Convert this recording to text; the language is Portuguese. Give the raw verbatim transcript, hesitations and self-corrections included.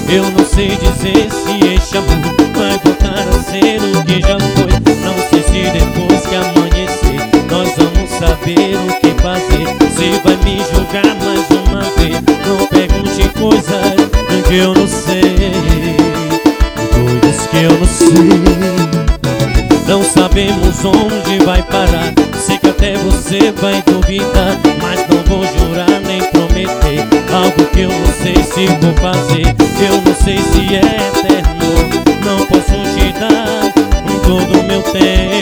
Eu não sei dizer se este amor vai voltar a ser o que já foi. Não sei se depois que amanhecer nós vamos saber o que fazer. Se vai me julgar mais uma vez, não pergunte coisas que eu não sei, coisas que eu não sei. Não sabemos onde vai parar, sei que até você vai duvidar, mas não vou jurar nem prometer algo que eu não sei se vou fazer. Eu não sei se é eterno, não posso te dar todo o meu tempo.